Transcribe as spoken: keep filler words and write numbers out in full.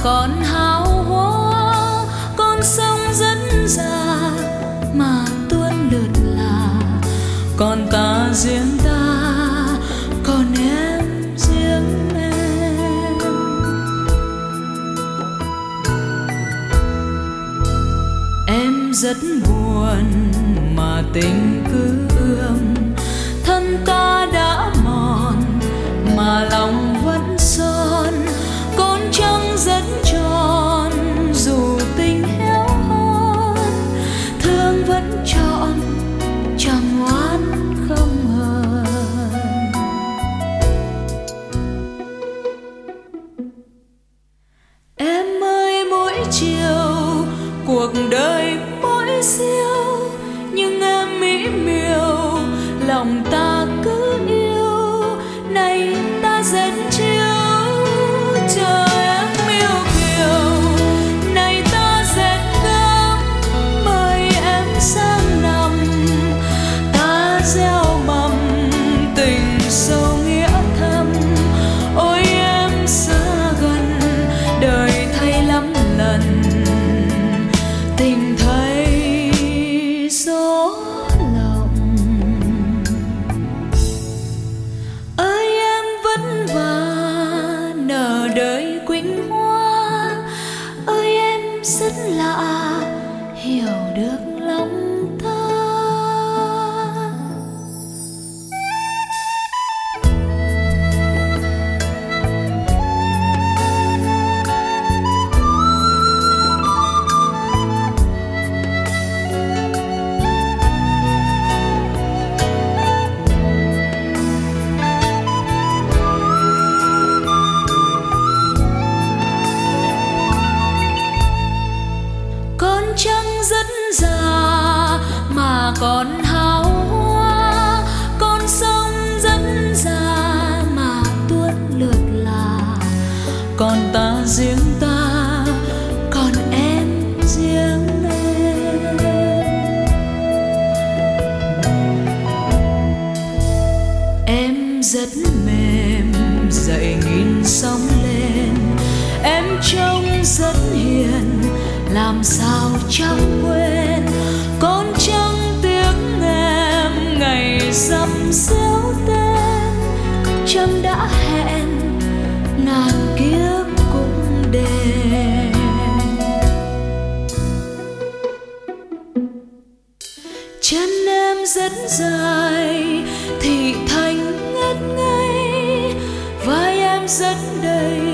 còn háo hoa, con sông rất già mà tuôn lượt là, còn ta riêng ta, còn em riêng em. Em rất buồn mà tình cứ ươm, thân ta đã mòn mà lòng vẫn son, con trăng rất tròn dù tình héo hon, thương vẫn trọn chẳng oán không hờn. Em ơi mỗi chiều cuộc đời mỗi siêu, nhưng em mỹ miều lòng ta cứ yêu, này ta dệt chiếu chờ em yêu kiều, này ta dệt gấm mời em sang nằm, ta gieo mầm tình sâu nghĩa thâm. Ôi em xa gần đời thay lắm lần, tình thay gió lòng. Ơi em vẫn vả nở đời quỳnh hoa, ơi em rất lạ hiểu được lòng ta. Con trăng rất già mà còn háo hoa, con sông rất già mà tuôn lượt là, còn ta riêng ta, còn em riêng em. Em rất mềm dậy nghìn sóng lên, em trông rất hiền làm sao chẳng quên, con chẳng tiếc em ngày dằm xéo tên, trăng đã hẹn ngàn kiếp cũng đền. Chân em rất dài thị thành ngất ngây, vai em rất đầy